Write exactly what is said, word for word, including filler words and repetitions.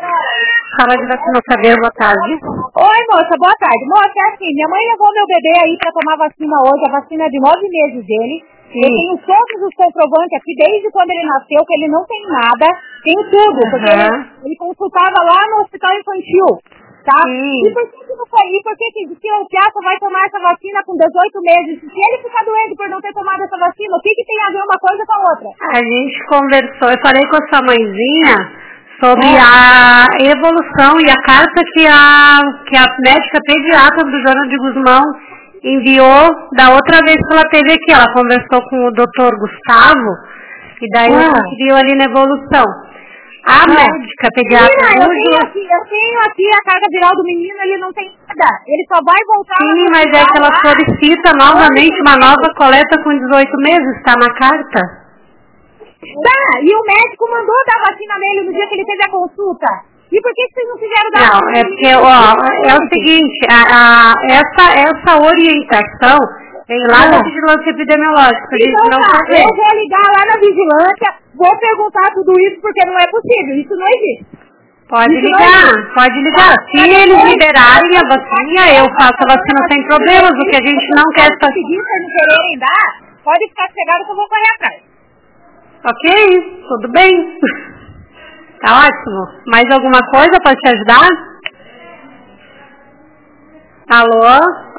Fala de vacina, saber, boa tarde. Oi, moça, boa tarde. Moça, é assim, minha mãe levou meu bebê aí pra tomar vacina hoje, a vacina é de nove meses dele. Sim. Eu tenho todos os comprovantes aqui, desde quando ele nasceu, que ele não tem nada, tenho tudo, uhum. porque ele, ele consultava lá no hospital infantil, tá? Sim. E por que que não foi? E por que que se o Piazza vai tomar essa vacina com dezoito meses? Se ele ficar doente por não ter tomado essa vacina, o que que tem a ver uma coisa com a outra? A gente conversou, eu falei com a sua mãezinha sobre é. a evolução e a carta que a, que a médica pediatra do Joana de Guzmão enviou da outra vez que ela teve aqui. Ela conversou com o doutor Gustavo e daí ah. a gente viu ali na evolução. A ah. médica pediatra... Menina, eu, tenho aqui, eu tenho aqui a carga viral do menino, ele não tem nada. Ele só vai voltar... Sim, mas é que ela solicita novamente uma nova coleta com dezoito meses, está na carta? Tá, e o médico mandou dar vacina nele no dia que ele teve a consulta. E por que vocês não fizeram dar Não, vacina? é porque, ó, é o seguinte, a, a, essa, essa orientação vem lá ah. da vigilância epidemiológica, a gente então, não tá, fazer. eu vou ligar lá na vigilância, vou perguntar tudo isso, porque não é possível, isso não existe. Pode isso ligar, pode ligar. Se eles liberarem a vacina, eu faço a vacina sem problemas, o que a gente não quer fazer. Se não quererem dar, pode ficar chegado que eu vou correr atrás. Ok, tudo bem. Tá ótimo. Mais alguma coisa para te ajudar? Alô?